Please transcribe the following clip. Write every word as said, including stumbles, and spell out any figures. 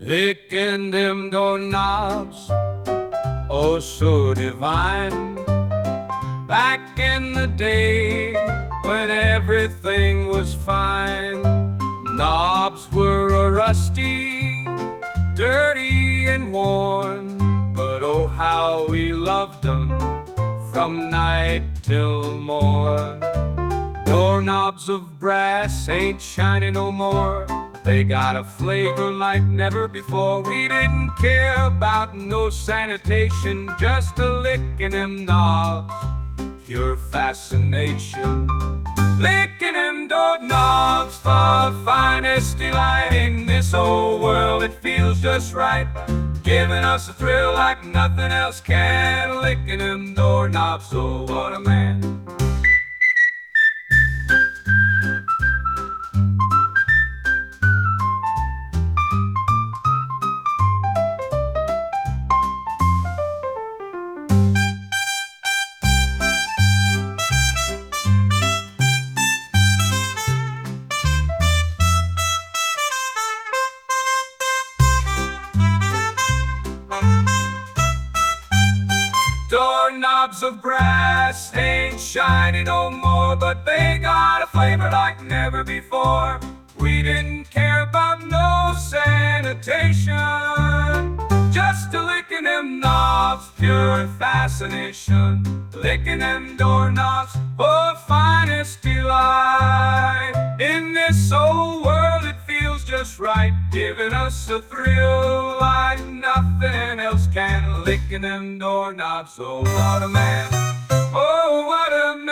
Licking them doorknobs, oh so divine. Back in the day when everything was fine, knobs were a rusty, dirty and worn, but oh how we loved them from night till morn. Doorknobs of brass ain't shining no more, they got a flavor like never before. We didn't care about no sanitation, just a licking them knobs, pure fascination. Licking them doorknobs for finest delight. In this old world it feels just right, giving us a thrill like nothing else can. Licking them doorknobs, oh what a man. Doorknobs of brass ain't shiny no more, but they got a flavor like never before. We didn't care about no sanitation, just a licking them knobs, pure fascination. Licking them doorknobs for finest delight. In this old world it feels just right, giving us a thrill like nothing else can. Licking them doorknobs, oh what a man, oh what a man.